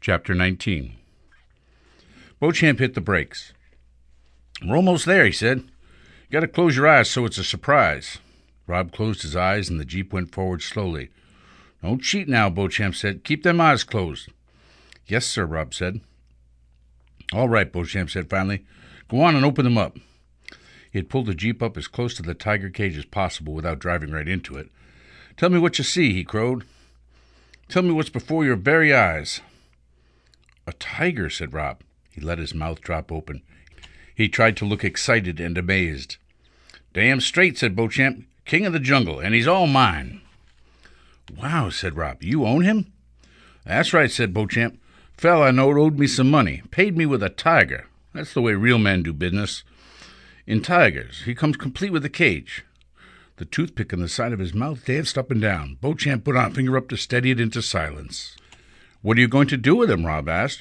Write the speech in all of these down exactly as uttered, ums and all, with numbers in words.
Chapter nineteen. Beauchamp hit the brakes. "We're almost there," he said. "You got to close your eyes so it's a surprise." Rob closed his eyes, and the Jeep went forward slowly. "Don't cheat now," Beauchamp said. "Keep them eyes closed." "Yes, sir," Rob said. "All right," Beauchamp said finally. "Go on and open them up." He had pulled the Jeep up as close to the tiger cage as possible without driving right into it. "Tell me what you see," he crowed. "Tell me what's before your very eyes." "A tiger," said Rob. He let his mouth drop open. He tried to look excited and amazed. "Damn straight," said Beauchamp. "King of the jungle, and he's all mine." "Wow," said Rob. "You own him?" "That's right," said Beauchamp. "Fella I knowed owed me some money. Paid me with a tiger. That's the way real men do business. In tigers. He comes complete with a cage." The toothpick on the side of his mouth danced up and down. Beauchamp put on a finger up to steady it into silence. "What are you going to do with him?" Rob asked.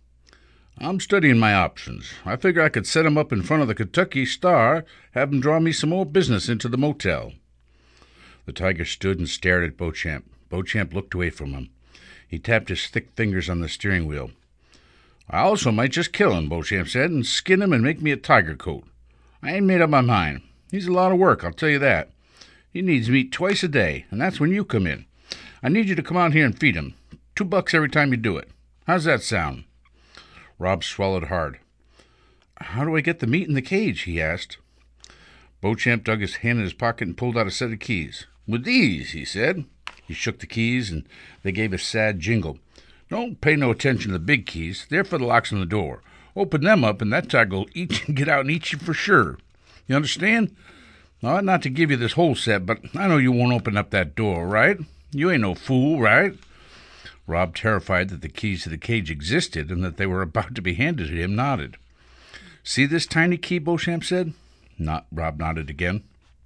"I'm studying my options. I figure I could set him up in front of the Kentucky Star, have him draw me some more business into the motel." The tiger stood and stared at Beauchamp. Beauchamp looked away from him. He tapped his thick fingers on the steering wheel. "I also might just kill him," Beauchamp said, "and skin him and make me a tiger coat. I ain't made up my mind. He's a lot of work, I'll tell you that. He needs meat twice a day, and that's when you come in. I need you to come out here and feed him. Two bucks every time you do it. How's that sound?" Rob swallowed hard. "How do I get the meat in the cage?" he asked. Beauchamp dug his hand in his pocket and pulled out a set of keys. "With these," he said. He shook the keys, and they gave a sad jingle. "Don't pay no attention to the big keys. They're for the locks on the door. Open them up, and that tiger will eat you and get out and eat you for sure. You understand? I ought not to give you this whole set, but I know you won't open up that door, right? You ain't no fool, right?" Rob, terrified that the keys to the cage existed and that they were about to be handed to him, nodded. "See this tiny key?" Beauchamp said. Not, Rob nodded again.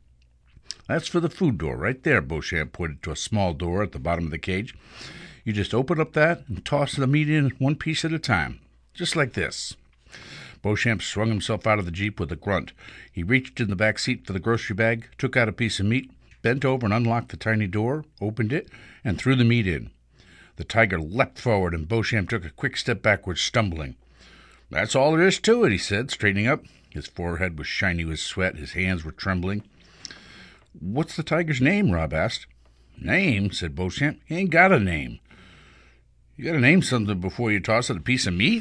"That's for the food door, right there." Beauchamp pointed to a small door at the bottom of the cage. "You just open up that and toss the meat in one piece at a time, just like this." Beauchamp swung himself out of the Jeep with a grunt. He reached in the back seat for the grocery bag, took out a piece of meat, bent over and unlocked the tiny door, opened it, and threw the meat in. The tiger leapt forward, and Beauchamp took a quick step backwards, stumbling. "That's all there is to it," he said, straightening up. His forehead was shiny with sweat. His hands were trembling. "What's the tiger's name?" Rob asked. "Name?" said Beauchamp. "He ain't got a name. You got to name something before you toss it a piece of meat?"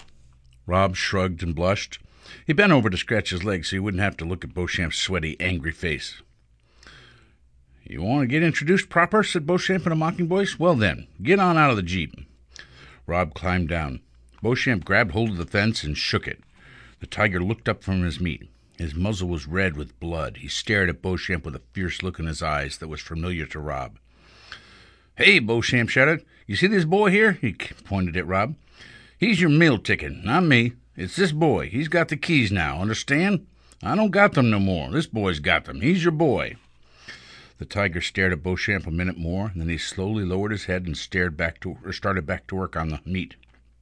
Rob shrugged and blushed. He bent over to scratch his leg so he wouldn't have to look at Beauchamp's sweaty, angry face. "You want to get introduced proper?" said Beauchamp in a mocking voice. "Well then, get on out of the Jeep." Rob climbed down. Beauchamp grabbed hold of the fence and shook it. The tiger looked up from his meat. His muzzle was red with blood. He stared at Beauchamp with a fierce look in his eyes that was familiar to Rob. "Hey," Beauchamp shouted. "You see this boy here?" He pointed at Rob. "He's your meal ticket, not me. It's this boy. He's got the keys now, understand? I don't got them no more. This boy's got them. He's your boy." The tiger stared at Beauchamp a minute more, and then he slowly lowered his head and stared back to or started back to work on the meat.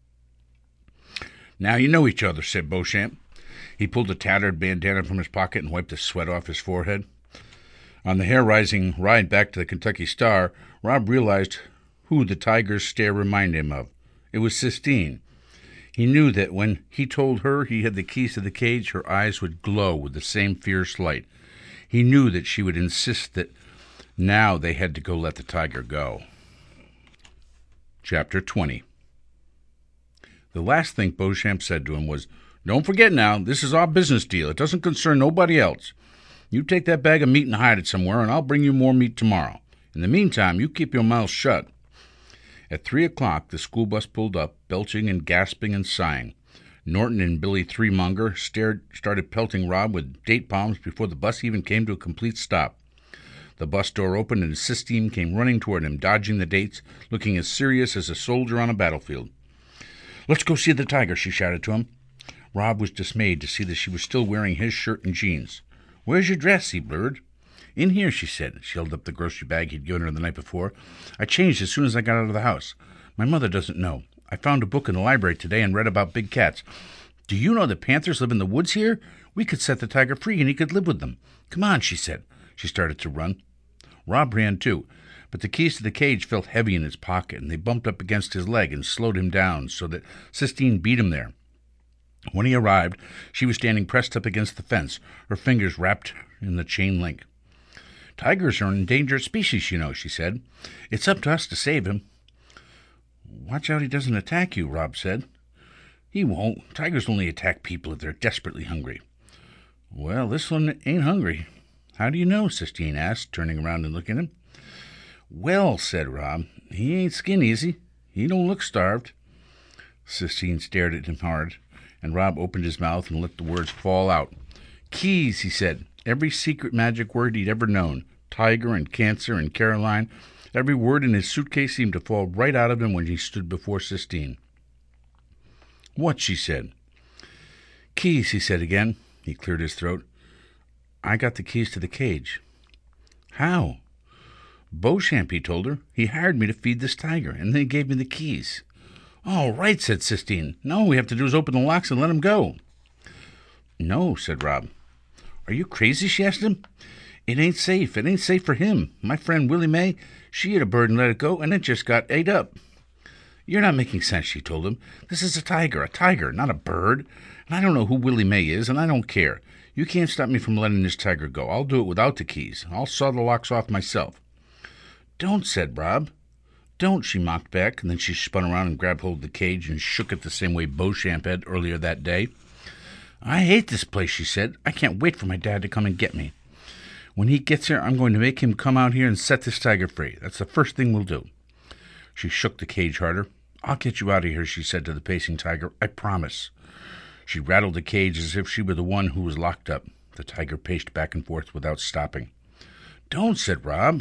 "Now you know each other," said Beauchamp. He pulled a tattered bandana from his pocket and wiped the sweat off his forehead. On the hair-rising ride back to the Kentucky Star, Rob realized who the tiger's stare reminded him of. It was Sistine. He knew that when he told her he had the keys to the cage, her eyes would glow with the same fierce light. He knew that she would insist that now they had to go let the tiger go. Chapter twenty. The last thing Beauchamp said to him was, "Don't forget now, this is our business deal. It doesn't concern nobody else. You take that bag of meat and hide it somewhere, and I'll bring you more meat tomorrow. In the meantime, you keep your mouth shut." At three o'clock, the school bus pulled up, belching and gasping and sighing. Norton and Billy Threemonger stared, started pelting Rob with date palms before the bus even came to a complete stop. The bus door opened, and Sistine came running toward him, dodging the dates, looking as serious as a soldier on a battlefield. "Let's go see the tiger," she shouted to him. Rob was dismayed to see that she was still wearing his shirt and jeans. "Where's your dress?" he blurred. "In here," she said. She held up the grocery bag he'd given her the night before. "I changed as soon as I got out of the house. My mother doesn't know. I found a book in the library today and read about big cats. Do you know that panthers live in the woods here? We could set the tiger free and he could live with them. Come on," she said. She started to run. Rob ran too, but the keys to the cage felt heavy in his pocket, and they bumped up against his leg and slowed him down so that Sistine beat him there. When he arrived, she was standing pressed up against the fence, her fingers wrapped in the chain link. "Tigers are an endangered species, you know," she said. "It's up to us to save him." "Watch out he doesn't attack you," Rob said. "He won't. Tigers only attack people if they're desperately hungry." "Well, this one ain't hungry." "How do you know?" Sistine asked, turning around and looking at him. "Well," said Rob, "he ain't skinny, is he? He don't look starved." Sistine stared at him hard, and Rob opened his mouth and let the words fall out. "Keys," he said. Every secret magic word he'd ever known. Tiger and Cancer and Caroline. Every word in his suitcase seemed to fall right out of him when he stood before Sistine. "What?" she said. "Keys," he said again. He cleared his throat. "I got the keys to the cage." "How?" "Beauchamp," he told her. "He hired me to feed this tiger, and then he gave me the keys." "All right," said Sistine. "Now all we have to do is open the locks and let him go." "No," said Rob. "Are you crazy?" she asked him. "It ain't safe. It ain't safe for him. My friend Willie Mae, she hit a bird and let it go, and it just got ate up." "You're not making sense," she told him. "This is a tiger, a tiger, not a bird. And I don't know who Willie Mae is, and I don't care. You can't stop me from letting this tiger go. I'll do it without the keys. I'll saw the locks off myself." "Don't," said Rob. "Don't," she mocked back, and then she spun around and grabbed hold of the cage and shook it the same way Beauchamp had earlier that day. "I hate this place," she said. "I can't wait for my dad to come and get me. When he gets here, I'm going to make him come out here and set this tiger free. That's the first thing we'll do." She shook the cage harder. "I'll get you out of here," she said to the pacing tiger. "I promise." She rattled the cage as if she were the one who was locked up. The tiger paced back and forth without stopping. "Don't," said Rob.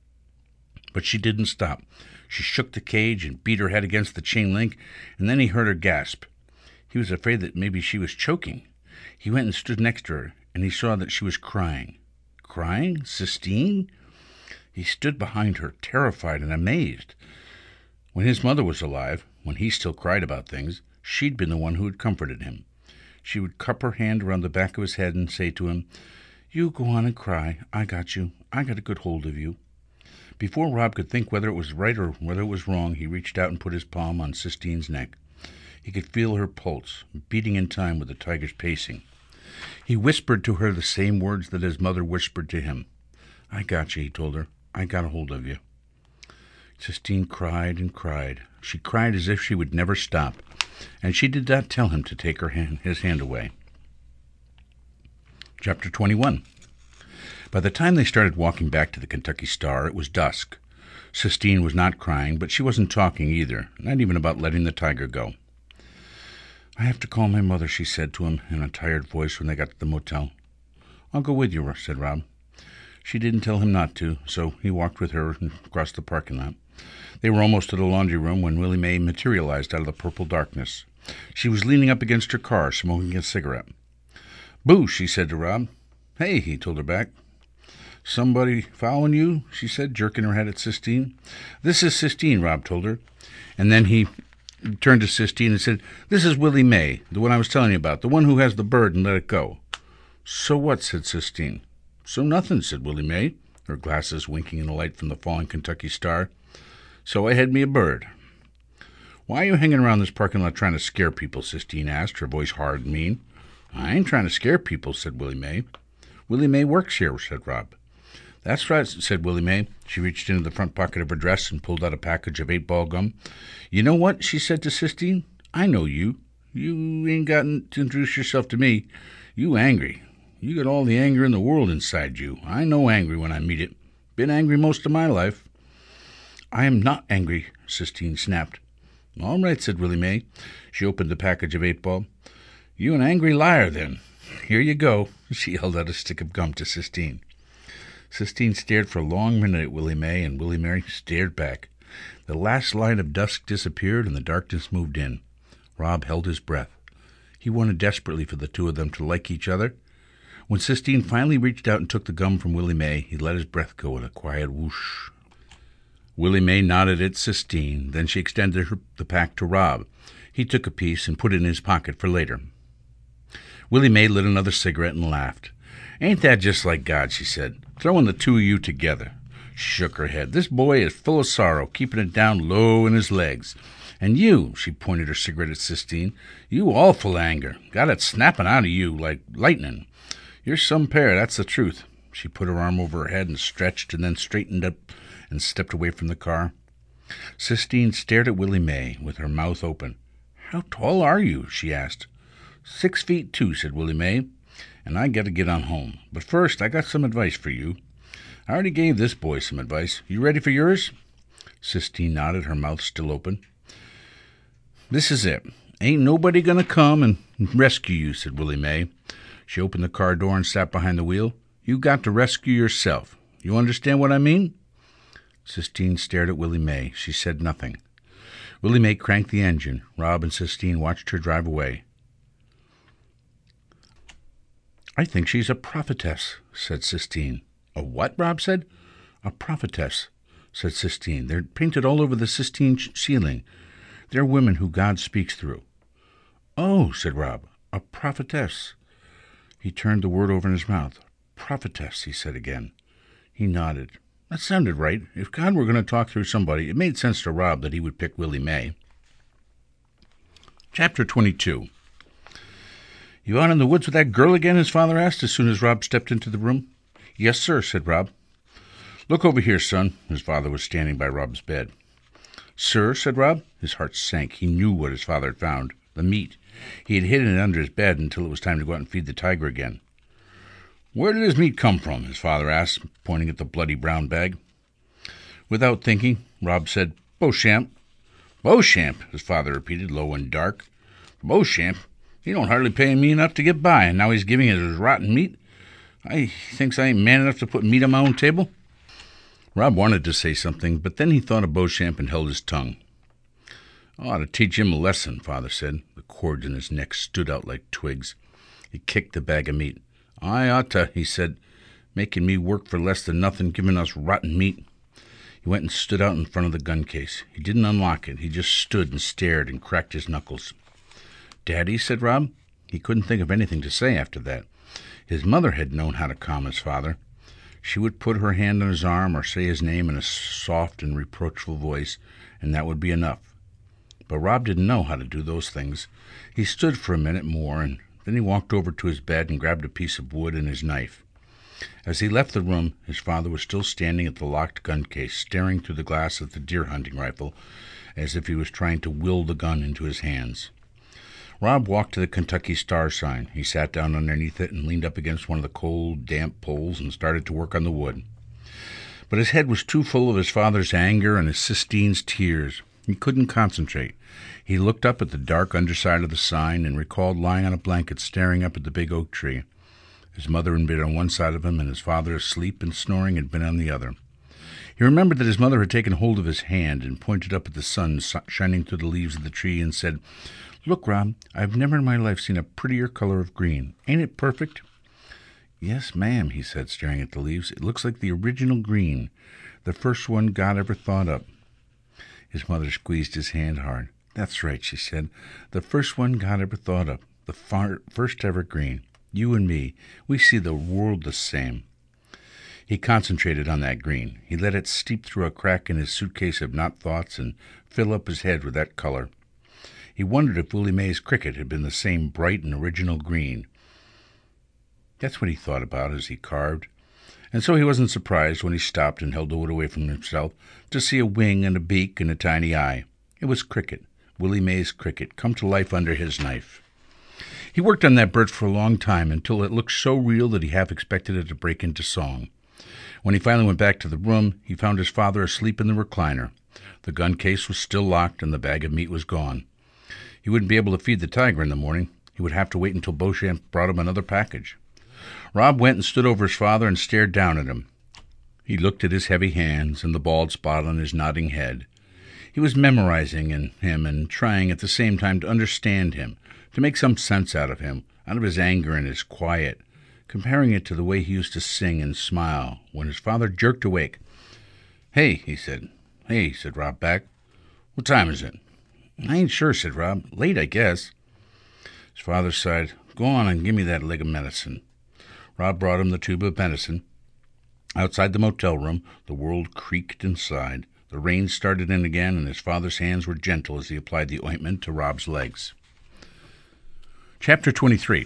But she didn't stop. She shook the cage and beat her head against the chain link, and then he heard her gasp. He was afraid that maybe she was choking. He went and stood next to her, and he saw that she was crying. Crying? Sistine? He stood behind her, terrified and amazed. When his mother was alive, when he still cried about things, she'd been the one who had comforted him. She would cup her hand around the back of his head and say to him, "You go on and cry. I got you. I got a good hold of you." Before Rob could think whether it was right or whether it was wrong, he reached out and put his palm on Sistine's neck. He could feel her pulse, beating in time with the tiger's pacing. He whispered to her the same words that his mother whispered to him. "I got you," he told her. "I got a hold of you." Sistine cried and cried. She cried as if she would never stop, and she did not tell him to take her hand, his hand away. Chapter twenty-one. By the time they started walking back to the Kentucky Star, it was dusk. Sistine was not crying, but she wasn't talking either, not even about letting the tiger go. "I have to call my mother," she said to him in a tired voice when they got to the motel. "I'll go with you," said Rob. She didn't tell him not to, so he walked with her across the parking lot. They were almost to the laundry room when Willie Mae materialized out of the purple darkness. She was leaning up against her car, smoking a cigarette. "Boo," she said to Rob. "Hey," he told her back. "Somebody following you?" she said, jerking her head at Sistine. "This is Sistine," Rob told her. And then he turned to Sistine and said, "This is Willie Mae, the one I was telling you about, the one who has the bird and let it go." "So what?" said Sistine. "So nothing," said Willie Mae, her glasses winking in the light from the falling Kentucky Star. "So I had me a bird." "Why are you hanging around this parking lot trying to scare people?" Sistine asked, her voice hard and mean. "I ain't trying to scare people," said Willie Mae. "Willie Mae works here," said Rob. "That's right," said Willie Mae. She reached into the front pocket of her dress and pulled out a package of eight-ball gum. "You know what?" she said to Sistine. "I know you. You ain't got to introduce yourself to me. You angry. You got all the anger in the world inside you. I know angry when I meet it. Been angry most of my life." "I am not angry," Sistine snapped. "All right," said Willie Mae. She opened the package of eight-ball. "You an angry liar, then. Here you go." She held out a stick of gum to Sistine. Sistine stared for a long minute at Willie Mae, and Willie Mae stared back. The last line of dusk disappeared, and the darkness moved in. Rob held his breath. He wanted desperately for the two of them to like each other. When Sistine finally reached out and took the gum from Willie Mae, he let his breath go in a quiet whoosh. Willie Mae nodded at Sistine. Then she extended her, the pack to Rob. He took a piece and put it in his pocket for later. Willie Mae lit another cigarette and laughed. "Ain't that just like God?" she said. "Throwing the two of you together. She shook her head. This boy is full of sorrow, keeping it down low in his legs. And you, she pointed her cigarette at Sistine, you all full of anger. Got it snapping out of you like lightning. You're some pair, that's the truth. She put her arm over her head and stretched and then straightened up and stepped away from the car. Sistine stared at Willie Mae with her mouth open. How tall are you? She asked. Six feet two, said Willie Mae, and I got to get on home. But first, I got some advice for you. I already gave this boy some advice. You ready for yours? Sistine nodded, her mouth still open. This is it. Ain't nobody gonna come and rescue you, said Willie Mae. She opened the car door and sat behind the wheel. You got to rescue yourself. You understand what I mean? Sistine stared at Willie Mae. She said nothing. Willie Mae cranked the engine. Rob and Sistine watched her drive away. I think she's a prophetess, said Sistine. A what? Rob said. A prophetess, said Sistine. They're painted all over the Sistine ceiling. They're women who God speaks through. Oh, said Rob, a prophetess. He turned the word over in his mouth. Prophetess, he said again. He nodded. That sounded right. If God were going to talk through somebody, it made sense to Rob that he would pick Willie Mae. Chapter twenty-two. You out in the woods with that girl again? His father asked as soon as Rob stepped into the room. Yes, sir, said Rob. Look over here, son. His father was standing by Rob's bed. Sir, said Rob. His heart sank. He knew what his father had found, the meat. He had hidden it under his bed until it was time to go out and feed the tiger again. Where did his meat come from? His father asked, pointing at the bloody brown bag. Without thinking, Rob said, Beauchamp. Beauchamp, his father repeated, low and dark. Beauchamp? He don't hardly pay me enough to get by, and now he's giving us his rotten meat. I thinks I ain't man enough to put meat on my own table. Rob wanted to say something, but then he thought of Beauchamp and held his tongue. I ought to teach him a lesson, Father said. The cords in his neck stood out like twigs. He kicked the bag of meat. I ought to, he said, making me work for less than nothing, giving us rotten meat. He went and stood out in front of the gun case. He didn't unlock it. He just stood and stared and cracked his knuckles. Daddy, said Rob. He couldn't think of anything to say after that. His mother had known how to calm his father. She would put her hand on his arm or say his name in a soft and reproachful voice, and that would be enough. But Rob didn't know how to do those things. He stood for a minute more, and then he walked over to his bed and grabbed a piece of wood and his knife. As he left the room, his father was still standing at the locked gun case, staring through the glass of the deer-hunting rifle, as if he was trying to will the gun into his hands. Rob walked to the Kentucky Star sign. He sat down underneath it and leaned up against one of the cold, damp poles and started to work on the wood. But his head was too full of his father's anger and his Sistine's tears. He couldn't concentrate. He looked up at the dark underside of the sign and recalled lying on a blanket staring up at the big oak tree. His mother had been on one side of him, and his father, asleep and snoring, had been on the other. He remembered that his mother had taken hold of his hand and pointed up at the sun shining through the leaves of the tree and said, Look, Rob, I've never in my life seen a prettier color of green. Ain't it perfect? Yes, ma'am, he said, staring at the leaves. It looks like the original green, the first one God ever thought up. His mother squeezed his hand hard. That's right, she said. The first one God ever thought up. The far, first ever green. You and me, we see the world the same. He concentrated on that green. He let it steep through a crack in his suitcase of not thoughts and fill up his head with that color. He wondered if Willie Mae's cricket had been the same bright and original green. That's what he thought about as he carved. And so he wasn't surprised when he stopped and held the wood away from himself to see a wing and a beak and a tiny eye. It was cricket, Willie Mae's cricket, come to life under his knife. He worked on that bird for a long time until it looked so real that he half expected it to break into song. When he finally went back to the room, he found his father asleep in the recliner. The gun case was still locked and the bag of meat was gone. He wouldn't be able to feed the tiger in the morning. He would have to wait until Beauchamp brought him another package. Rob went and stood over his father and stared down at him. He looked at his heavy hands and the bald spot on his nodding head. He was memorizing in him and trying at the same time to understand him, to make some sense out of him, out of his anger and his quiet, comparing it to the way he used to sing and smile when his father jerked awake. Hey, he said. Hey, said Rob back. What time is it? I ain't sure, said Rob. Late, I guess. His father sighed. Go on and give me that leg of medicine. Rob brought him the tube of medicine. Outside the motel room, the world creaked and sighed. The rain started in again, and his father's hands were gentle as he applied the ointment to Rob's legs. Chapter twenty-three.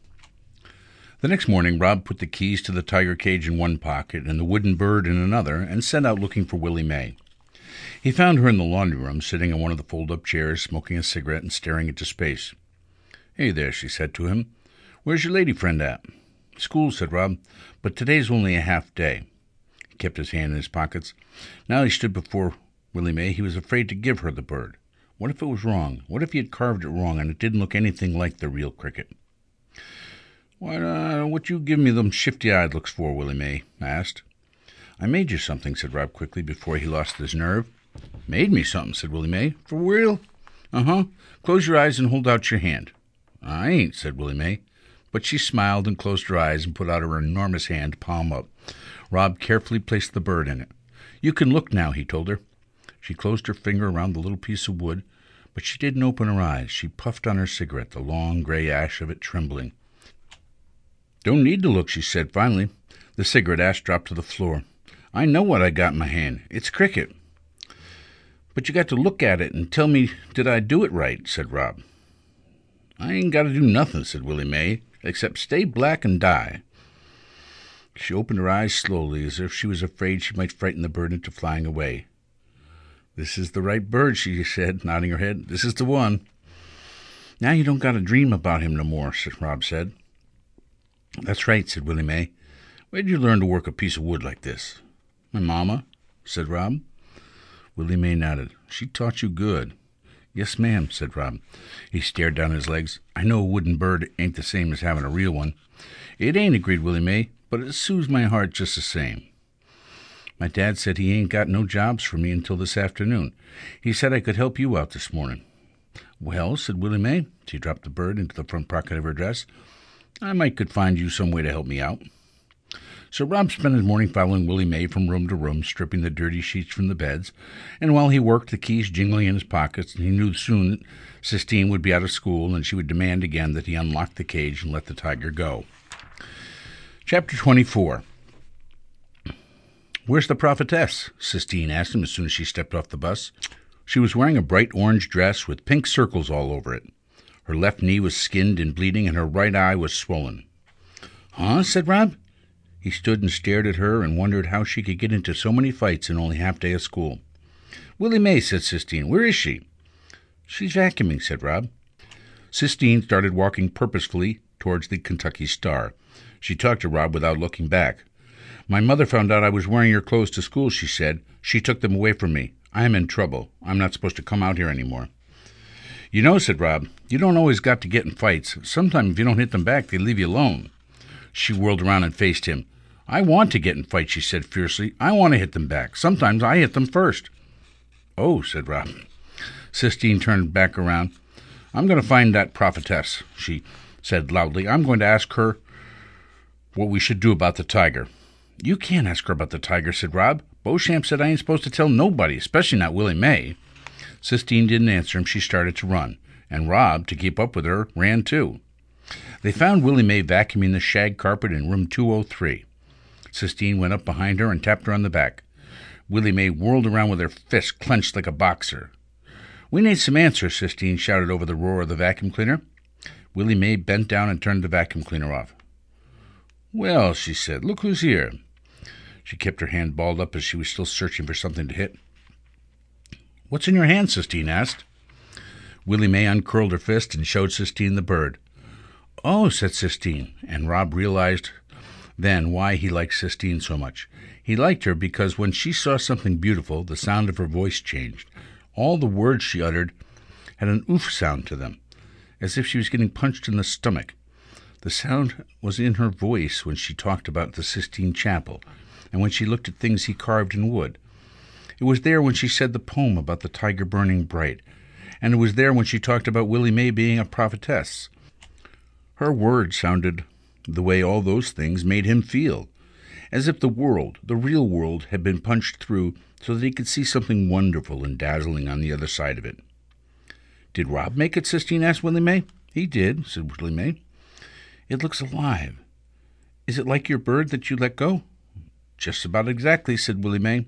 The next morning, Rob put the keys to the tiger cage in one pocket and the wooden bird in another, and set out looking for Willie Mae. He found her in the laundry room, sitting in one of the fold-up chairs, smoking a cigarette and staring into space. "Hey there," she said to him. "Where's your lady friend at?" "School," said Rob, "but today's only a half day." He kept his hand in his pockets. Now he stood before Willie Mae. He was afraid to give her the bird. What if it was wrong? What if he had carved it wrong and it didn't look anything like the real cricket? "What, uh, what you give me them shifty-eyed looks for?" Willie Mae asked. "I made you something," said Rob quickly, before he lost his nerve. "Made me something," said Willie Mae. "For real?" "Uh-huh. Close your eyes and hold out your hand." "I ain't," said Willie Mae. But she smiled and closed her eyes and put out her enormous hand, palm up. Rob carefully placed the bird in it. "You can look now," he told her. She closed her finger around the little piece of wood, but she didn't open her eyes. She puffed on her cigarette, the long gray ash of it trembling. "Don't need to look," she said finally. The cigarette ash dropped to the floor. "I know what I got in my hand. It's cricket." "But you got to look at it and tell me did I do it right," said Rob. "I ain't got to do nothing," said Willie Mae, "except stay black and die." She opened her eyes slowly, as if she was afraid she might frighten the bird into flying away. "This is the right bird," she said, nodding her head. "This is the one." "Now you don't got to dream about him no more," Rob said. "That's right," said Willie Mae. "Where'd you learn to work a piece of wood like this?" "My mama," said Rob. Willie Mae nodded. "She taught you good." "Yes, ma'am," said Rob. He stared down his legs. "I know a wooden bird ain't the same as having a real one." "It ain't," agreed Willie Mae, "but it soothes my heart just the same. My dad said he ain't got no jobs for me until this afternoon. He said I could help you out this morning." "Well," said Willie Mae. She dropped the bird into the front pocket of her dress. "I might could find you some way to help me out." So Rob spent his morning following Willie Mae from room to room, stripping the dirty sheets from the beds, and while he worked, the keys jingling in his pockets, he knew soon that Sistine would be out of school, and she would demand again that he unlock the cage and let the tiger go. Chapter twenty-four. "Where's the prophetess?" Sistine asked him as soon as she stepped off the bus. She was wearing a bright orange dress with pink circles all over it. Her left knee was skinned and bleeding, and her right eye was swollen. "Huh?" said Rob. He stood and stared at her and wondered how she could get into so many fights in only half day of school. "Willie Mae," said Sistine. "Where is she?" "She's vacuuming," said Rob. Sistine started walking purposefully towards the Kentucky Star. She talked to Rob without looking back. "My mother found out I was wearing your clothes to school," she said. "She took them away from me. I am in trouble. I'm not supposed to come out here anymore." "You know," said Rob, "you don't always got to get in fights. Sometimes if you don't hit them back, they leave you alone." She whirled around and faced him. "I want to get in fights," she said fiercely. "I want to hit them back. Sometimes I hit them first." "Oh," said Rob. Sistine turned back around. "I'm going to find that prophetess," she said loudly. "I'm going to ask her what we should do about the tiger." "You can't ask her about the tiger," said Rob. "Beauchamp said I ain't supposed to tell nobody, especially not Willie Mae." Sistine didn't answer him. She started to run, and Rob, to keep up with her, ran too. They found Willie Mae vacuuming the shag carpet in room two oh three. Sistine went up behind her and tapped her on the back. Willie Mae whirled around with her fist clenched like a boxer. "We need some answers," Sistine shouted over the roar of the vacuum cleaner. Willie Mae bent down and turned the vacuum cleaner off. "Well," she said, "look who's here." She kept her hand balled up as she was still searching for something to hit. "What's in your hand?" Sistine asked. Willie Mae uncurled her fist and showed Sistine the bird. "Oh," said Sistine, and Rob realized then why he liked Sistine so much. He liked her because when she saw something beautiful, the sound of her voice changed. All the words she uttered had an oof sound to them, as if she was getting punched in the stomach. The sound was in her voice when she talked about the Sistine Chapel, and when she looked at things he carved in wood. It was there when she said the poem about the tiger burning bright, and it was there when she talked about Willie Mae being a prophetess. Her words sounded the way all those things made him feel, as if the world, the real world, had been punched through so that he could see something wonderful and dazzling on the other side of it. "Did Rob make it?" Sistine asked Willie Mae. "He did," said Willie Mae. "It looks alive. Is it like your bird that you let go?" Just about exactly, said Willie Mae.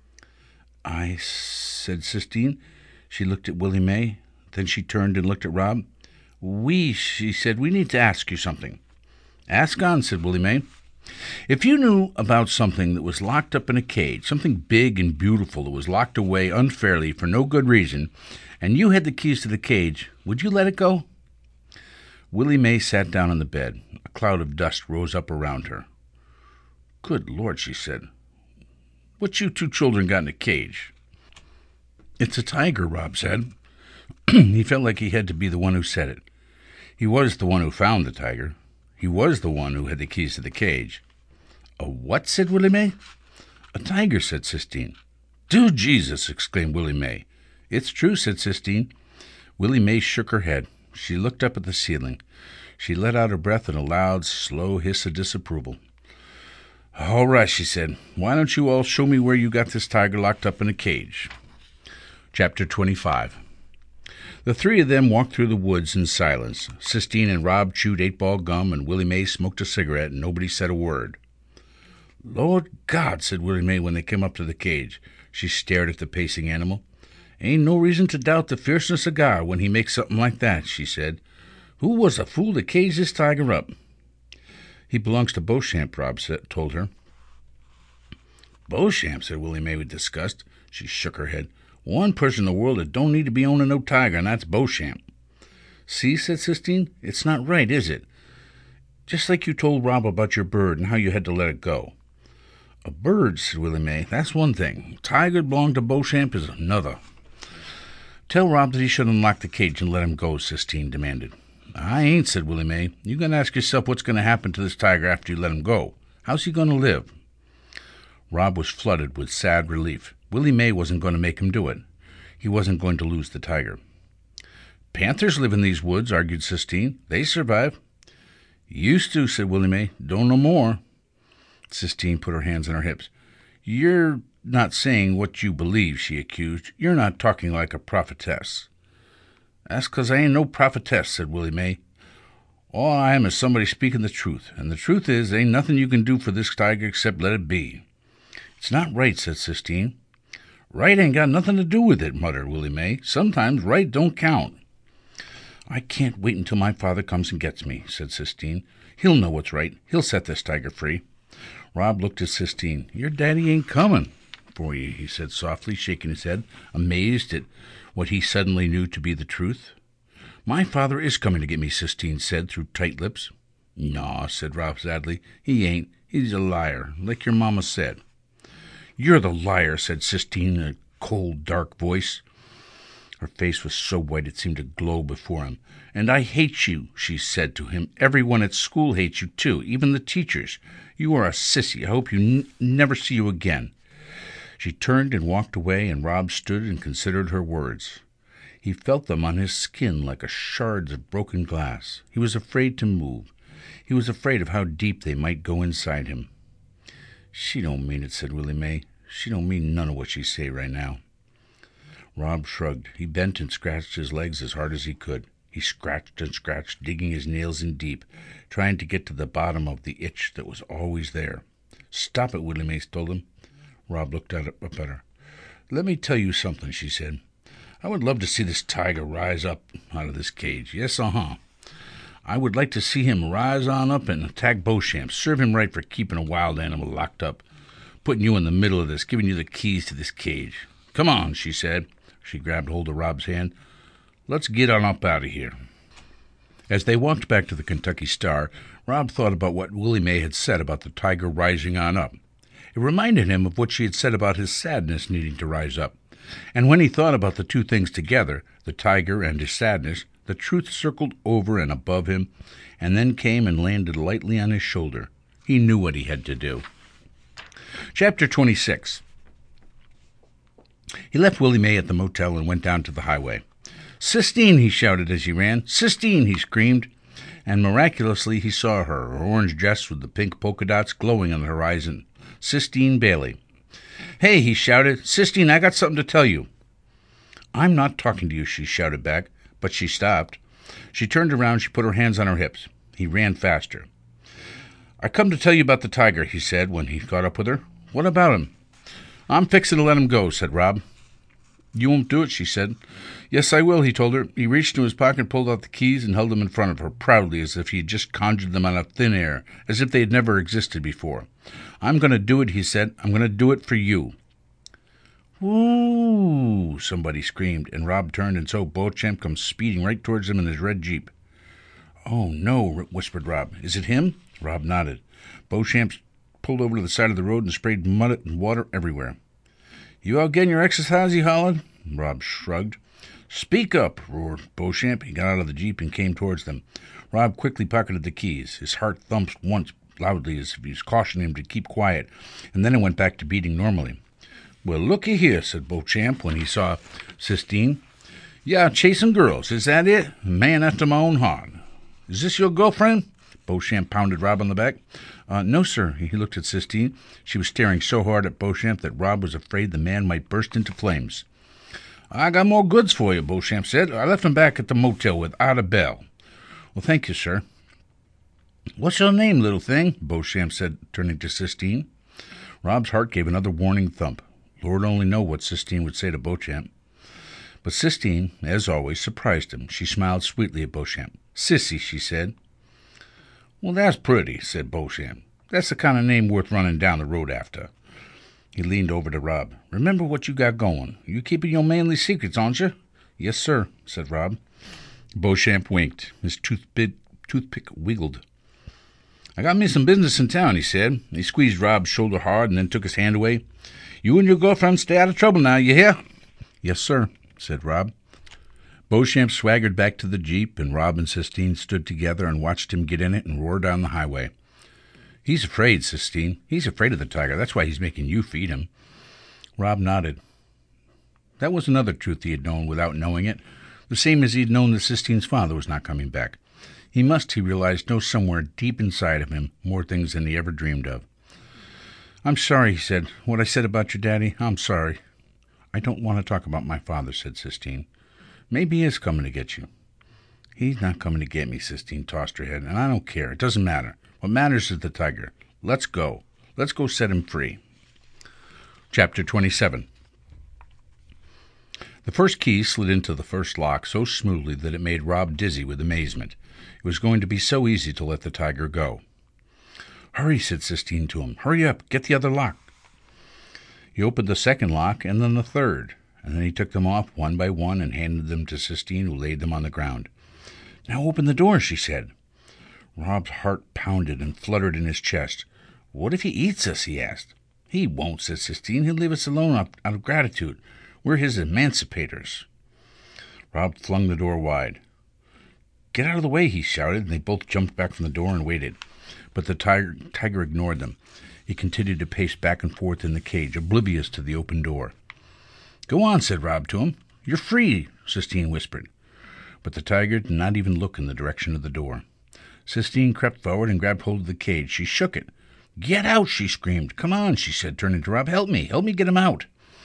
I, said Sistine. She looked at Willie Mae. Then she turned and looked at Rob. We, she said, we need to ask you something. Ask on, said Willie Mae. If you knew about something that was locked up in a cage, something big and beautiful that was locked away unfairly for no good reason, and you had the keys to the cage, would you let it go? Willie Mae sat down on the bed. A cloud of dust rose up around her. Good Lord, she said. What you two children got in a cage? It's a tiger, Rob said. He felt like he had to be the one who said it. He was the one who found the tiger. He was the one who had the keys to the cage. A what? Said Willie Mae. A tiger, said Sistine. Do Jesus! Exclaimed Willie Mae. It's true, said Sistine. Willie Mae shook her head. She looked up at the ceiling. She let out her breath in a loud, slow hiss of disapproval. All right, she said. Why don't you all show me where you got this tiger locked up in a cage? Chapter twenty-five. The three of them walked through the woods in silence. Sistine and Rob chewed eight-ball gum, and Willie Mae smoked a cigarette, and nobody said a word. Lord God, said Willie Mae when they came up to the cage. She stared at the pacing animal. Ain't no reason to doubt the fierceness of God when he makes something like that, she said. Who was the fool that caged this tiger up? He belongs to Beauchamp, Rob said, told her. Beauchamp, said Willie Mae with disgust. She shook her head. One person in the world that don't need to be owning no tiger, and that's Beauchamp. See, said Sistine, it's not right, is it? Just like you told Rob about your bird and how you had to let it go. A bird, said Willie Mae, that's one thing. Tiger belonging to Beauchamp is another. Tell Rob that he should unlock the cage and let him go, Sistine demanded. I ain't, said Willie Mae. You got to ask yourself what's going to happen to this tiger after you let him go. How's he going to live? Rob was flooded with sad relief. Willie Mae wasn't going to make him do it. He wasn't going to lose the tiger. Panthers live in these woods, argued Sistine. They survive. Used to, said Willie Mae. Don't no more. Sistine put her hands on her hips. You're not saying what you believe, she accused. You're not talking like a prophetess. That's 'cause I ain't no prophetess, said Willie Mae. All I am is somebody speaking the truth, and the truth is ain't nothing you can do for this tiger except let it be. It's not right, said Sistine. Right ain't got nothing to do with it, muttered Willie Mae. Sometimes right don't count. I can't wait until my father comes and gets me, said Sistine. He'll know what's right. He'll set this tiger free. Rob looked at Sistine. Your daddy ain't coming for you, he said softly, shaking his head, amazed at what he suddenly knew to be the truth. My father is coming to get me, Sistine said through tight lips. Naw, said Rob sadly. He ain't. He's a liar, like your mama said. You're the liar, said Sistine in a cold, dark voice. Her face was so white it seemed to glow before him. And I hate you, she said to him. Everyone at school hates you, too, even the teachers. You are a sissy. I hope you n- never see you again. She turned and walked away, and Rob stood and considered her words. He felt them on his skin like a shards of broken glass. He was afraid to move. He was afraid of how deep they might go inside him. She don't mean it, said Willie Mae. She don't mean none of what she say right now. Rob shrugged. He bent and scratched his legs as hard as he could. He scratched and scratched, digging his nails in deep, trying to get to the bottom of the itch that was always there. Stop it, Willie Mae told him. Rob looked at it up at her. Let me tell you something, she said. I would love to see this tiger rise up out of this cage. Yes, uh-huh. I would like to see him rise on up and attack Beauchamp, serve him right for keeping a wild animal locked up, putting you in the middle of this, giving you the keys to this cage. Come on, she said. She grabbed hold of Rob's hand. Let's get on up out of here. As they walked back to the Kentucky Star, Rob thought about what Willie Mae had said about the tiger rising on up. It reminded him of what she had said about his sadness needing to rise up. And when he thought about the two things together, the tiger and his sadness, the truth circled over and above him, and then came and landed lightly on his shoulder. He knew what he had to do. Chapter twenty-six. He left Willie Mae at the motel and went down to the highway. Sistine, he shouted as he ran. Sistine, he screamed. And miraculously he saw her, her orange dress with the pink polka dots glowing on the horizon. Sistine Bailey. Hey, he shouted. Sistine, I got something to tell you. I'm not talking to you, she shouted back, but she stopped. She turned around, she put her hands on her hips. He ran faster. I come to tell you about the tiger, he said when he caught up with her. What about him?" "I'm fixing to let him go," said Rob. "You won't do it," she said. "Yes, I will," he told her. He reached into his pocket, pulled out the keys, and held them in front of her, proudly, as if he had just conjured them out of thin air, as if they had never existed before. "I'm going to do it," he said. "I'm going to do it for you." "Woo!" somebody screamed, and Rob turned and saw Beauchamp come speeding right towards him in his red Jeep. "Oh, no," whispered Rob. "Is it him?" Rob nodded. Beauchamp pulled over to the side of the road and sprayed mud and water everywhere. "You out getting your exercise?" he hollered. Rob shrugged. "Speak up!" roared Beauchamp. He got out of the Jeep and came towards them. Rob quickly pocketed the keys. His heart thumped once loudly as if he was cautioning him to keep quiet, and then it went back to beating normally. "Well, looky here," said Beauchamp when he saw Sistine. "Yeah, chasing girls, is that it? A man after my own heart. Is this your girlfriend?" Beauchamp pounded Rob on the back. Uh, no, sir." He looked at Sistine. She was staring so hard at Beauchamp that Rob was afraid the man might burst into flames. "I got more goods for you," Beauchamp said. "I left them back at the motel with Ida Bell." "Well, thank you, sir." "What's your name, little thing?" Beauchamp said, turning to Sistine. Rob's heart gave another warning thump. Lord only knew what Sistine would say to Beauchamp. But Sistine, as always, surprised him. She smiled sweetly at Beauchamp. "Sissy," she said. "Well, that's pretty," said Beauchamp. "That's the kind of name worth running down the road after." He leaned over to Rob. "Remember what you got going. You keeping your manly secrets, aren't you?" "Yes, sir," said Rob. Beauchamp winked. His toothpick, toothpick wiggled. "I got me some business in town," he said. He squeezed Rob's shoulder hard and then took his hand away. "You and your girlfriend stay out of trouble now, you hear?" "Yes, sir," said Rob. Beauchamp swaggered back to the Jeep, and Rob and Sistine stood together and watched him get in it and roar down the highway. "He's afraid, Sistine. He's afraid of the tiger. That's why he's making you feed him." Rob nodded. That was another truth he had known without knowing it, the same as he had known that Sistine's father was not coming back. He must, he realized, know somewhere deep inside of him more things than he ever dreamed of. "I'm sorry," he said. "What I said about your daddy, I'm sorry." "I don't want to talk about my father," said Sistine. "Maybe he is coming to get you." "He's not coming to get me," Sistine tossed her head, "and I don't care. It doesn't matter. What matters is the tiger. Let's go. Let's go set him free." Chapter twenty-seven. The first key slid into the first lock so smoothly that it made Rob dizzy with amazement. It was going to be so easy to let the tiger go. "Hurry," said Sistine to him. "Hurry up. Get the other lock." He opened the second lock and then the third, and then he took them off one by one and handed them to Sistine, who laid them on the ground. "Now open the door," she said. Rob's heart pounded and fluttered in his chest. "What if he eats us?" he asked. "He won't," said Sistine. "He'll leave us alone out of gratitude. We're his emancipators." Rob flung the door wide. "Get out of the way," he shouted, and they both jumped back from the door and waited. But the tiger, tiger ignored them. He continued to pace back and forth in the cage, oblivious to the open door. "Go on," said Rob to him. "You're free," Sistine whispered. But the tiger did not even look in the direction of the door. Sistine crept forward and grabbed hold of the cage. She shook it. "Get out," she screamed. "Come on," she said, turning to Rob. "Help me. Help me get him out."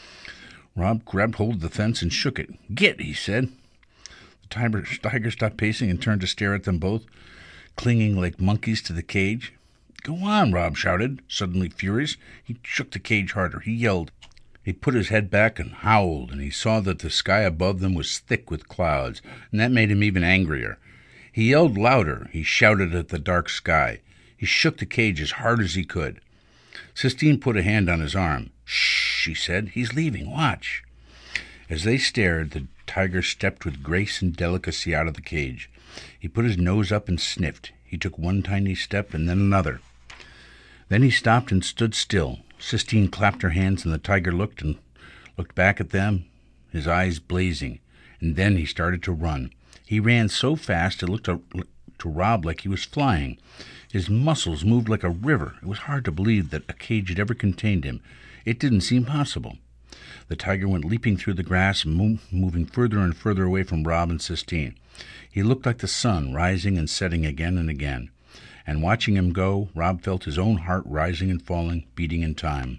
Rob grabbed hold of the fence and shook it. "Get," he said. The tiger, tiger stopped pacing and turned to stare at them both, clinging like monkeys to the cage. "Go on," Rob shouted, suddenly furious. He shook the cage harder. He yelled. He put his head back and howled, and he saw that the sky above them was thick with clouds, and that made him even angrier. He yelled louder. He shouted at the dark sky. He shook the cage as hard as he could. Sistine put a hand on his arm. "Shh," she said. "He's leaving. Watch." As they stared, the tiger stepped with grace and delicacy out of the cage. He put his nose up and sniffed. He took one tiny step and then another. Then he stopped and stood still. Sistine clapped her hands, and the tiger looked and looked back at them, his eyes blazing. And then he started to run. He ran so fast it looked to, to Rob like he was flying. His muscles moved like a river. It was hard to believe that a cage had ever contained him. It didn't seem possible. The tiger went leaping through the grass, mo- moving further and further away from Rob and Sistine. He looked like the sun, rising and setting again and again. And watching him go, Rob felt his own heart rising and falling, beating in time.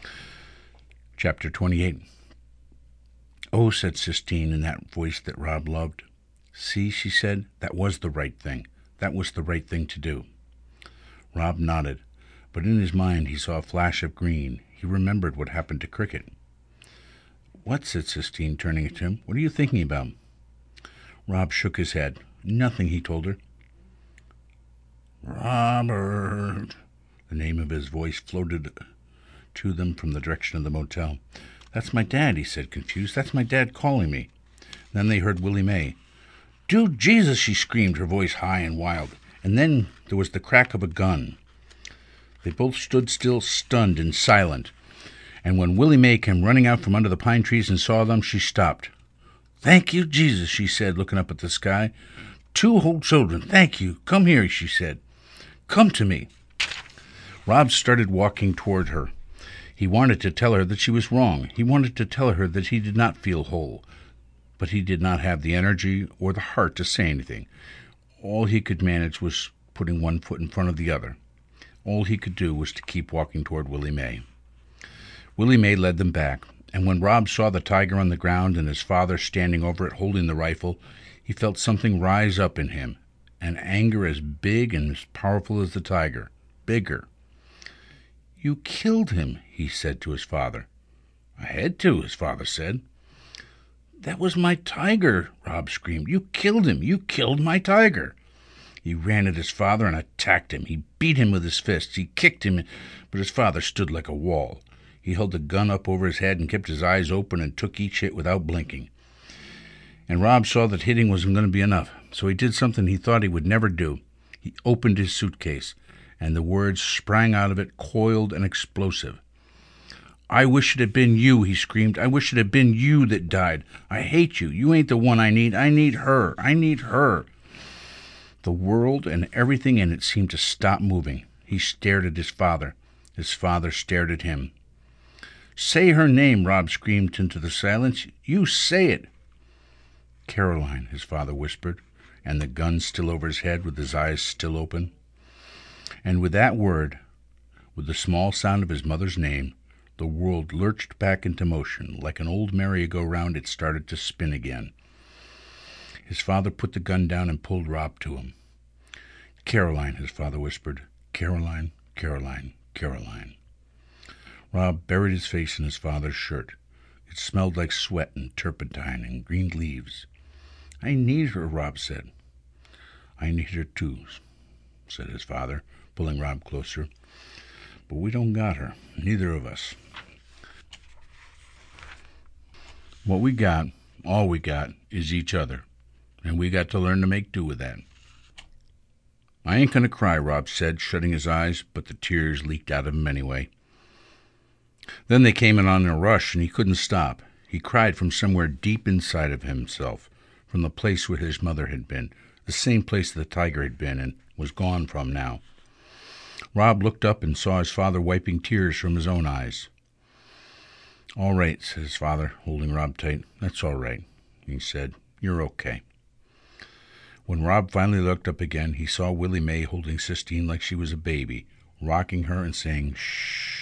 Chapter twenty-eight. "Oh," said Sistine in that voice that Rob loved. "See," she said, "that was the right thing. That was the right thing to do." Rob nodded, but in his mind he saw a flash of green. He remembered what happened to Cricket. "What?" said Sistine, turning to him. "What are you thinking about?" Rob shook his head. "Nothing," he told her. "Robert." The name of his voice floated to them from the direction of the motel. "That's my dad," he said, confused. "That's my dad calling me." Then they heard Willie Mae. "Dude, Jesus!" she screamed, her voice high and wild. And then there was the crack of a gun. They both stood still, stunned and silent. And when Willie Mae came running out from under the pine trees and saw them, she stopped. "Thank you, Jesus," she said, looking up at the sky. "Two whole children. Thank you. Come here," she said. "Come to me." Rob started walking toward her. He wanted to tell her that she was wrong. He wanted to tell her that he did not feel whole. But he did not have the energy or the heart to say anything. All he could manage was putting one foot in front of the other. All he could do was to keep walking toward Willie Mae. Willie Mae led them back, and when Rob saw the tiger on the ground and his father standing over it holding the rifle, he felt something rise up in him, an anger as big and as powerful as the tiger, bigger. "You killed him," he said to his father. "I had to," his father said. "That was my tiger," Rob screamed. "You killed him. You killed my tiger." He ran at his father and attacked him. He beat him with his fists. He kicked him, but his father stood like a wall. He held the gun up over his head and kept his eyes open and took each hit without blinking. And Rob saw that hitting wasn't going to be enough, so he did something he thought he would never do. He opened his suitcase, and the words sprang out of it, coiled and explosive. "I wish it had been you," he screamed. "I wish it had been you that died. I hate you. You ain't the one I need. I need her. I need her." The world and everything in it seemed to stop moving. He stared at his father. His father stared at him. "Say her name," Rob screamed into the silence. "You say it." "Caroline," his father whispered, and the gun still over his head with his eyes still open. And with that word, with the small sound of his mother's name, the world lurched back into motion. Like an old merry-go-round, it started to spin again. His father put the gun down and pulled Rob to him. "Caroline," his father whispered. "Caroline, Caroline, Caroline." Rob buried his face in his father's shirt. It smelled like sweat and turpentine and green leaves. "I need her," Rob said. "I need her too," said his father, pulling Rob closer. "But we don't got her, neither of us. What we got, all we got, is each other, and we got to learn to make do with that." "I ain't going to cry," Rob said, shutting his eyes, but the tears leaked out of him anyway. Then they came in on a rush, and he couldn't stop. He cried from somewhere deep inside of himself, from the place where his mother had been, the same place the tiger had been and was gone from now. Rob looked up and saw his father wiping tears from his own eyes. "All right," said his father, holding Rob tight. "That's all right," he said. "You're okay." When Rob finally looked up again, he saw Willie Mae holding Sistine like she was a baby, rocking her and saying, "Shh."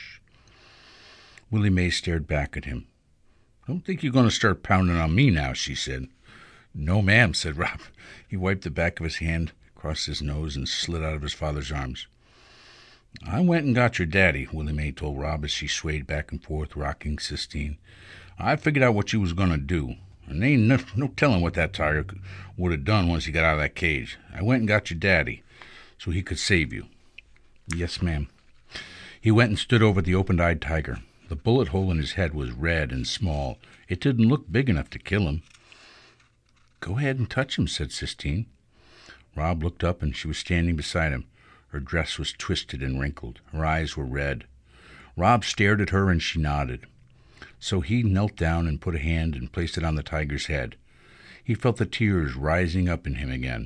Willie Mae stared back at him. "Don't think you're going to start pounding on me now," she said. "No, ma'am," said Rob. He wiped the back of his hand across his nose and slid out of his father's arms. "I went and got your daddy," Willie Mae told Rob as she swayed back and forth, rocking Sistine. "I figured out what you was going to do, and there ain't no, no telling what that tiger would have done once he got out of that cage. I went and got your daddy so he could save you." "Yes, ma'am." He went and stood over the open-eyed tiger. The bullet hole in his head was red and small. It didn't look big enough to kill him. "Go ahead and touch him," said Sistine. Rob looked up, and she was standing beside him. Her dress was twisted and wrinkled. Her eyes were red. Rob stared at her, and she nodded. So he knelt down and put a hand and placed it on the tiger's head. He felt the tears rising up in him again.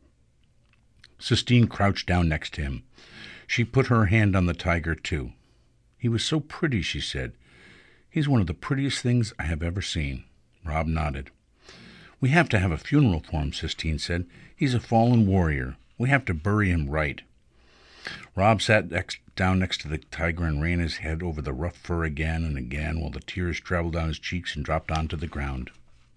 Sistine crouched down next to him. She put her hand on the tiger, too. "He was so pretty," she said. "He's one of the prettiest things I have ever seen." Rob nodded. "We have to have a funeral for him," Sistine said. "He's a fallen warrior. We have to bury him right." Rob sat next, down next to the tiger and ran his head over the rough fur again and again while the tears traveled down his cheeks and dropped onto the ground.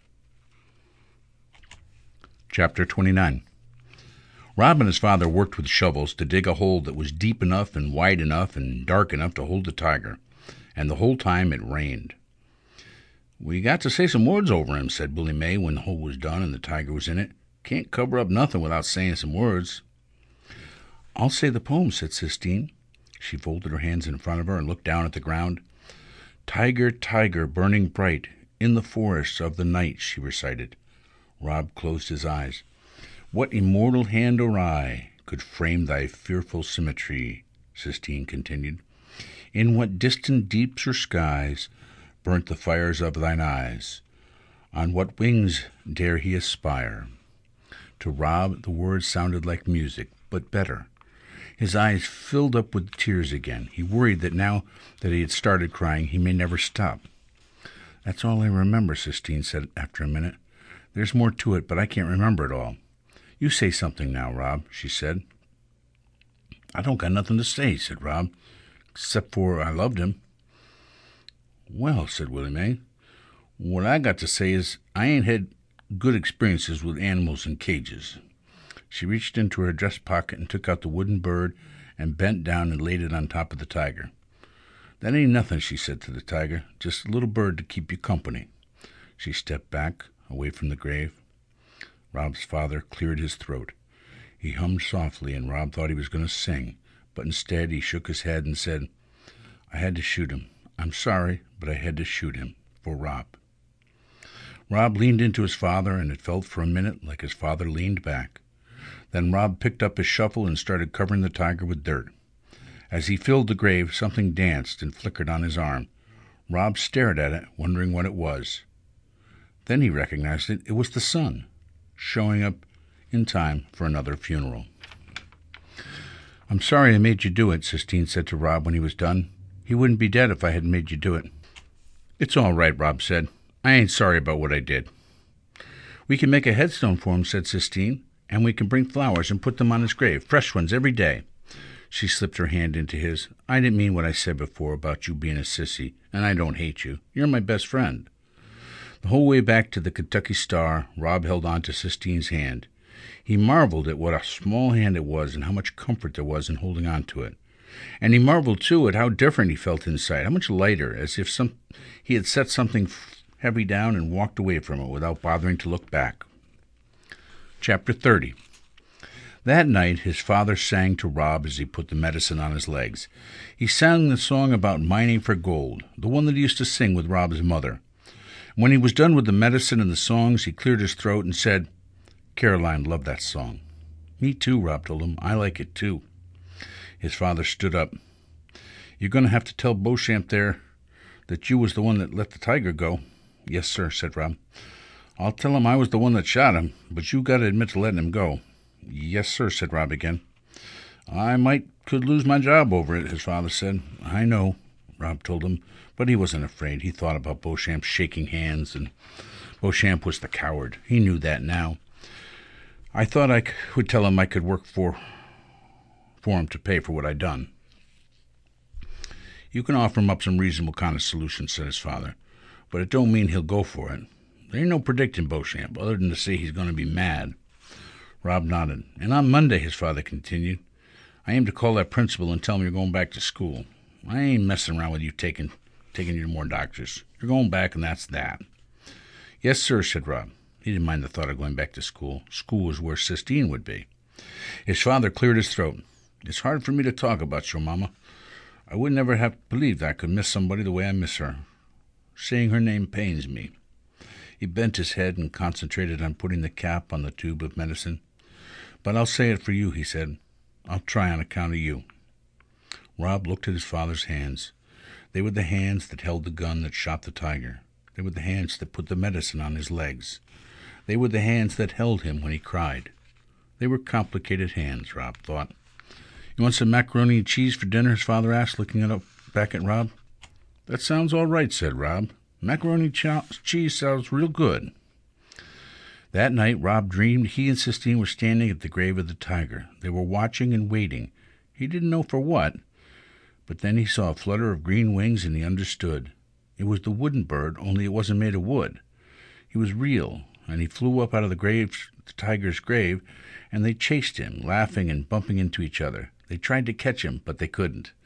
Chapter twenty-nine. Rob and his father worked with shovels to dig a hole that was deep enough and wide enough and dark enough to hold the tiger. and the whole time it rained. "We got to say some words over him," said Willie Mae when the hole was done and the tiger was in it. "Can't cover up nothing without saying some words." "I'll say the poem," said Sistine. She folded her hands in front of her and looked down at the ground. "Tiger, tiger, burning bright, in the forests of the night," she recited. Rob closed his eyes. "What immortal hand or eye could frame thy fearful symmetry?" Sistine continued. "In what distant deeps or skies burnt the fires of thine eyes? On what wings dare he aspire?" To Rob the words sounded like music, but better. His eyes filled up with tears again. He worried that now that he had started crying, he may never stop. "That's all I remember," Sistine said after a minute. "There's more to it, but I can't remember it all. You say something now, Rob," she said. "I don't got nothing to say," said Rob, "except for I loved him." "Well," said Willie Mae, "what I got to say is I ain't had good experiences with animals in cages." She reached into her dress pocket and took out the wooden bird and bent down and laid it on top of the tiger. "That ain't nothing," she said to the tiger, "just a little bird to keep you company." She stepped back, away from the grave. Rob's father cleared his throat. He hummed softly, and Rob thought he was going to sing, but instead he shook his head and said, "I had to shoot him. I'm sorry, but I had to shoot him for Rob." Rob leaned into his father, and it felt for a minute like his father leaned back. Then Rob picked up his shovel and started covering the tiger with dirt. As he filled the grave, something danced and flickered on his arm. Rob stared at it, wondering what it was. Then he recognized it. It was the sun, showing up in time for another funeral. "I'm sorry I made you do it," Sistine said to Rob when he was done. "He wouldn't be dead if I hadn't made you do it." "It's all right," Rob said. "I ain't sorry about what I did." "We can make a headstone for him," said Sistine, "and we can bring flowers and put them on his grave, fresh ones every day." She slipped her hand into his. "I didn't mean what I said before about you being a sissy, and I don't hate you. You're my best friend." The whole way back to the Kentucky Star, Rob held on to Sistine's hand. He marveled at what a small hand it was and how much comfort there was in holding on to it. And he marveled, too, at how different he felt inside, how much lighter, as if some he had set something heavy down and walked away from it without bothering to look back. Chapter thirty. That night his father sang to Rob as he put the medicine on his legs. He sang the song about mining for gold, the one that he used to sing with Rob's mother. When he was done with the medicine and the songs, he cleared his throat and said, "Caroline loved that song." "Me too," Rob told him. "I like it too." His father stood up. "You're going to have to tell Beauchamp there that you was the one that let the tiger go." "Yes, sir," said Rob. "I'll tell him I was the one that shot him, but you got to admit to letting him go." "Yes, sir," said Rob again. "I might could lose my job over it," his father said. "I know," Rob told him, but he wasn't afraid. He thought about Beauchamp shaking hands, and Beauchamp was the coward. He knew that now. "I thought I would tell him I could work for, for him to pay for what I done." "You can offer him up some reasonable kind of solution," said his father, "but it don't mean he'll go for it. There ain't no predicting Beauchamp, other than to say he's going to be mad." Rob nodded. "And on Monday," his father continued, "I aim to call that principal and tell him you're going back to school. I ain't messing around with you taking taking you to more doctors. You're going back, and that's that." "Yes, sir," said Rob. He didn't mind the thought of going back to school. School was where Sistine would be. His father cleared his throat. "It's hard for me to talk about your mama. I would never have believed I could miss somebody the way I miss her. Saying her name pains me." He bent his head and concentrated on putting the cap on the tube of medicine. "But I'll say it for you," he said. "I'll try on account of you." Rob looked at his father's hands. They were the hands that held the gun that shot the tiger. They were the hands that put the medicine on his legs. They were the hands that held him when he cried. They were complicated hands, Rob thought. "You want some macaroni and cheese for dinner?" his father asked, looking up back at Rob. "That sounds all right," said Rob. "Macaroni and ch- cheese sounds real good." That night Rob dreamed he and Sistine were standing at the grave of the tiger. They were watching and waiting. He didn't know for what, but then he saw a flutter of green wings and he understood. It was the wooden bird, only it wasn't made of wood. He was real, and he flew up out of the grave, the tiger's grave, and they chased him, laughing and bumping into each other. They tried to catch him, but they couldn't.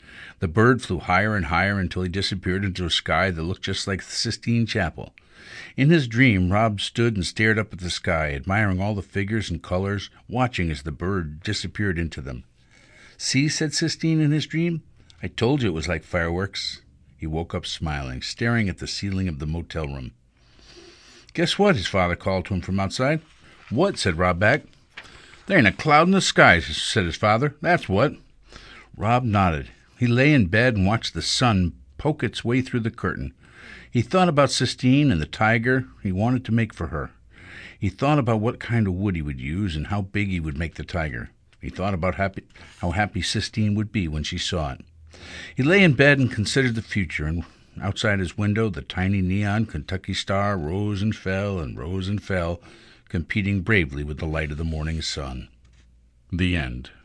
The bird flew higher and higher until he disappeared into a sky that looked just like the Sistine Chapel. In his dream, Rob stood and stared up at the sky, admiring all the figures and colors, watching as the bird disappeared into them. "See," said Sistine in his dream, "I told you it was like fireworks." He woke up smiling, staring at the ceiling of the motel room. "Guess what?" his father called to him from outside. "What?" said Rob back. "There ain't a cloud in the sky," said his father. "That's what." Rob nodded. He lay in bed and watched the sun poke its way through the curtain. He thought about Sistine and the tiger he wanted to make for her. He thought about what kind of wood he would use and how big he would make the tiger. He thought about happy, how happy Sistine would be when she saw it. He lay in bed and considered the future, and outside his window the tiny neon Kentucky star rose and fell and rose and fell, competing bravely with the light of the morning sun. The end.